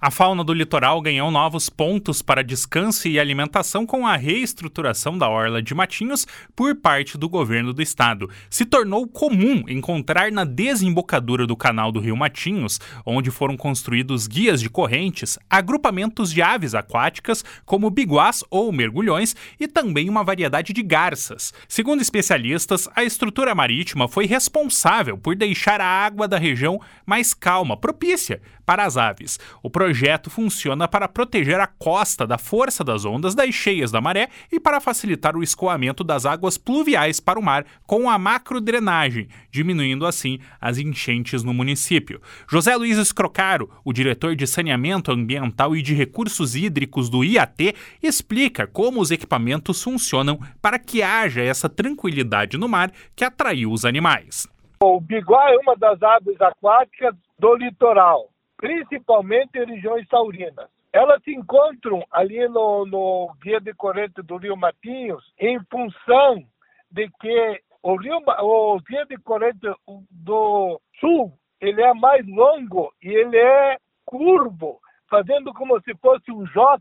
A fauna do litoral ganhou novos pontos para descanso e alimentação com a reestruturação da Orla de Matinhos por parte do governo do estado. Se tornou comum encontrar na desembocadura do canal do Rio Matinhos, onde foram construídos guias de correntes, agrupamentos de aves aquáticas, como biguás ou mergulhões, e também uma variedade de garças. Segundo especialistas, a estrutura marítima foi responsável por deixar a água da região mais calma, propícia para as aves. O projeto funciona para proteger a costa da força das ondas das cheias da maré e para facilitar o escoamento das águas pluviais para o mar com a macrodrenagem, diminuindo assim as enchentes no município. José Luiz Escrocaro, o diretor de Saneamento Ambiental e de Recursos Hídricos do IAT, explica como os equipamentos funcionam para que haja essa tranquilidade no mar que atraiu os animais. O biguá é uma das aves aquáticas do litoral, principalmente em regiões taurinas. Elas se encontram ali no guia de corrente do Rio Matinhos em função de que o guia de corrente do sul ele é mais longo e ele é curvo, fazendo como se fosse um J,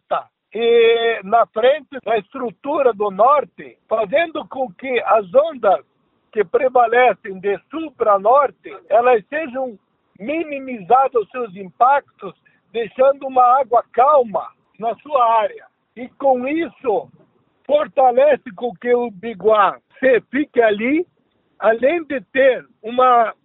e na frente da estrutura do norte, fazendo com que as ondas que prevalecem de sul para norte, elas sejam minimizados os seus impactos, deixando uma água calma na sua área. E com isso, fortalece com que o biguá fique ali, além de ter uma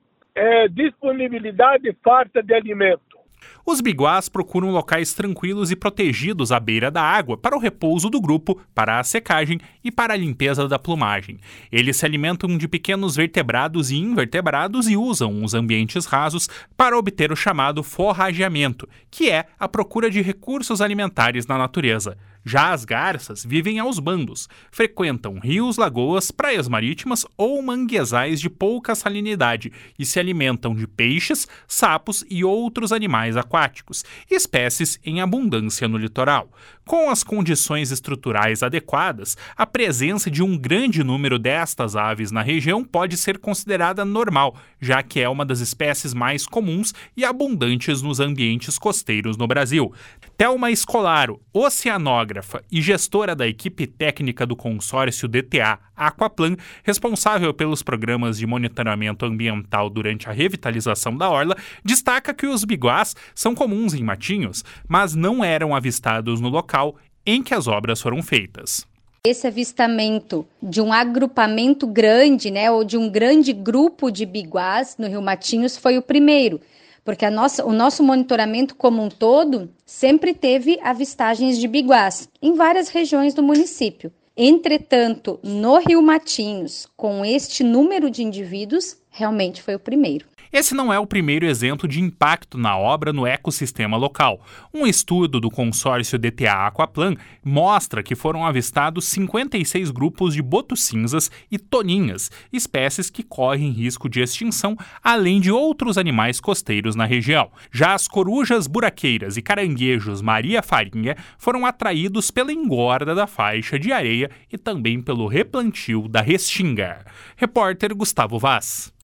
disponibilidade farta de alimento. Os biguás procuram locais tranquilos e protegidos à beira da água para o repouso do grupo, para a secagem e para a limpeza da plumagem. Eles se alimentam de pequenos vertebrados e invertebrados e usam os ambientes rasos para obter o chamado forrageamento, que é a procura de recursos alimentares na natureza. Já as garças vivem aos bandos, frequentam rios, lagoas, praias marítimas ou manguezais de pouca salinidade e se alimentam de peixes, sapos e outros animais aquáticos, espécies em abundância no litoral. Com as condições estruturais adequadas, a presença de um grande número destas aves na região pode ser considerada normal, já que é uma das espécies mais comuns e abundantes nos ambientes costeiros no Brasil. Thelma Escolaro, oceanógrafa e gestora da equipe técnica do consórcio DTA Aquaplan, responsável pelos programas de monitoramento ambiental durante a revitalização da orla, destaca que os biguás são comuns em Matinhos, mas não eram avistados no local em que as obras foram feitas. Esse avistamento de um agrupamento grande, ou de um grande grupo de biguás no Rio Matinhos foi o primeiro, porque o nosso monitoramento como um todo sempre teve avistagens de biguás em várias regiões do município. Entretanto, no Rio Matinhos, com este número de indivíduos, realmente foi o primeiro. Esse não é o primeiro exemplo de impacto na obra no ecossistema local. Um estudo do consórcio DTA Aquaplan mostra que foram avistados 56 grupos de boto-cinzas e toninhas, espécies que correm risco de extinção, além de outros animais costeiros na região. Já as corujas buraqueiras e caranguejos Maria Farinha foram atraídos pela engorda da faixa de areia e também pelo replantio da restinga. Repórter Gustavo Vaz.